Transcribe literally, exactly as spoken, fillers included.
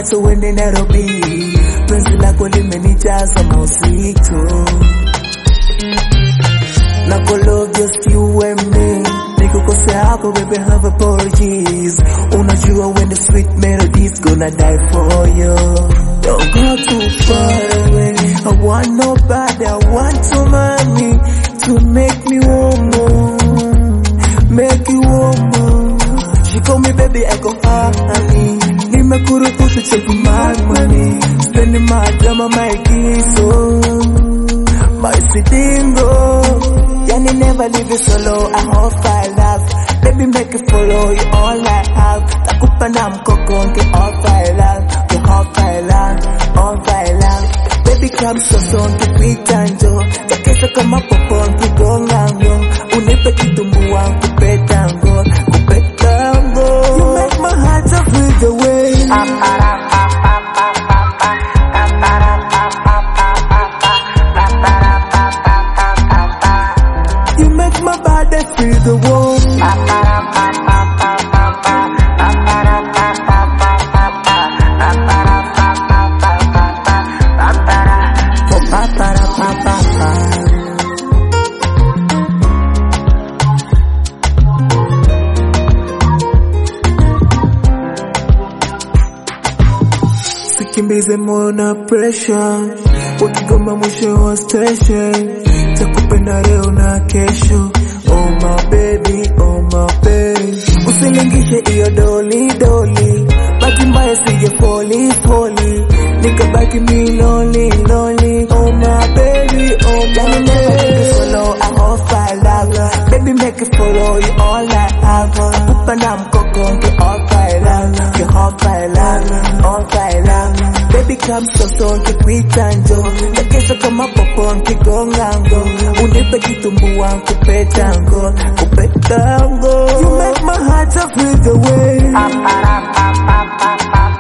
Mombasa uende Nairobi, penzi lako limenijaza mausito. Nako love just you and me, nikukosea hapo baby have apologies. Unajua when the sweet melodies gonna die for you. Don't go too far away, I want nobody, I want somebody to make me warm, make you warm. She call me baby, I go honey. Nimekuruhusu check my money, spending my time on my kiso, my sidingo. Yani never leave you solo, I hope I love. Baby make it follow you all I have. Takupa na mkoko nke all I love. You hope I love, all I love. Baby come so so nke kwitanjo. Takesa kama popo nke gongango. Unipe kitumbua kupe tango, kupe tango. You make my heart up with the way. You make my body feel the warmth. Sikimbize moyo na pressure, wakigoma mwisho wa station. Takupenda leo na kesho, oh my baby, oh my baby. Usilingishe iyo doli doli, baki mbaya sije foli foli. Nikabaki mi lonely lonely, oh my baby, oh my baby. Follow, I hope I love. Baby make it follow you all I have. Akupa na mkoko nke all I love. You hope I love, all I love. Baby come so so nke kwitanjo. Takesa kama popo nke gongango. Unipe kitumbua kupe tango, kupe tango. You make my heart up with the way.